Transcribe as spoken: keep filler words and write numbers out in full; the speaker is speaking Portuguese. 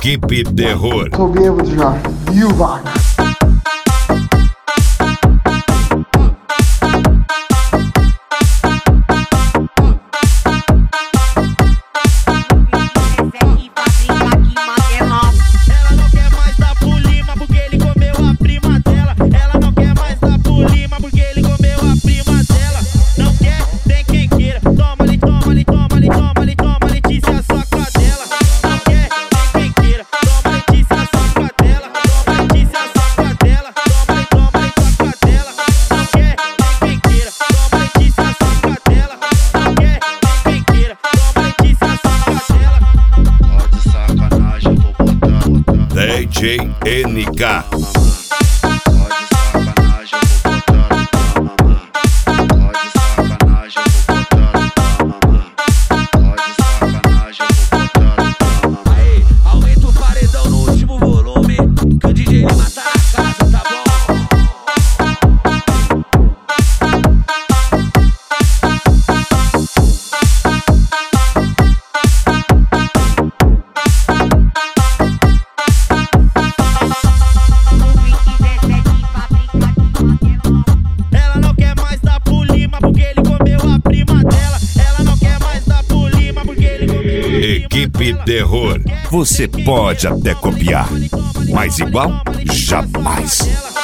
Equipe Terror. Tô bêbado já, viu, vaca? D J N K. Aumenta o paredão no último volume, que o D J vai matar a casa, tá bom? Ela não quer mais dar pro Lima porque ele comeu a prima dela. Ela não quer mais dar pro Lima porque ele comeu. Equipe Terror. Você pode até copiar, mas igual jamais.